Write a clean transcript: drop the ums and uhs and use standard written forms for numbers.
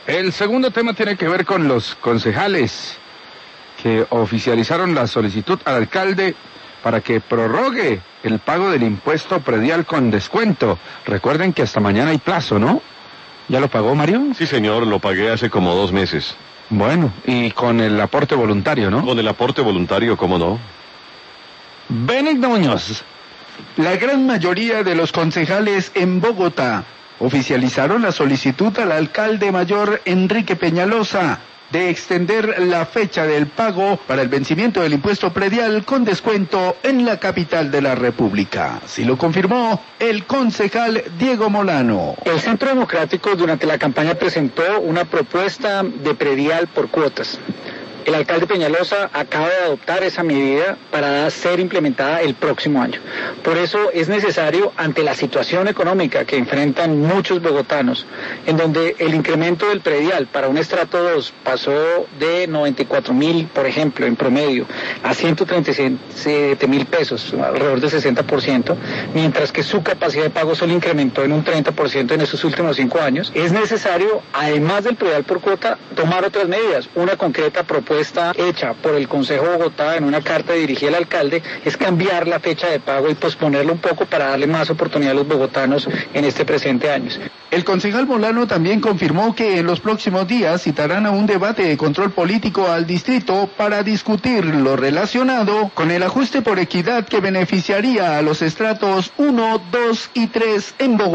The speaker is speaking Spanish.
El segundo tema tiene que ver con los concejales que oficializaron la solicitud al alcalde para que prorrogue el pago del impuesto predial con descuento. Recuerden que hasta mañana hay plazo, ¿no? ¿Ya lo pagó, Mario? Sí, señor, lo pagué hace como 2 meses. Bueno, y con el aporte voluntario, ¿no? Con el aporte voluntario, ¿cómo no? Benigno Muñoz. La gran mayoría de los concejales en Bogotá oficializaron la solicitud al alcalde mayor Enrique Peñalosa de extender la fecha del pago para el vencimiento del impuesto predial con descuento en la capital de la República. Así lo confirmó el concejal Diego Molano. El Centro Democrático durante la campaña presentó una propuesta de predial por cuotas. El alcalde Peñalosa acaba de adoptar esa medida para ser implementada el próximo año. Por eso es necesario, ante la situación económica que enfrentan muchos bogotanos, en donde el incremento del predial para un estrato 2 pasó de 94.000, por ejemplo, en promedio, a 137.000 pesos, alrededor del 60%, mientras que su capacidad de pago solo incrementó en un 30% en estos últimos 5 años, es necesario, además del predial por cuota, tomar otras medidas. Una concreta propuesta hecha por el Consejo de Bogotá en una carta dirigida al alcalde es cambiar la fecha de pago y posponerlo un poco para darle más oportunidad a los bogotanos en este presente año. El concejal Molano también confirmó que en los próximos días citarán a un debate de control político al distrito para discutir lo relacionado con el ajuste por equidad que beneficiaría a los estratos 1, 2 y 3 en Bogotá.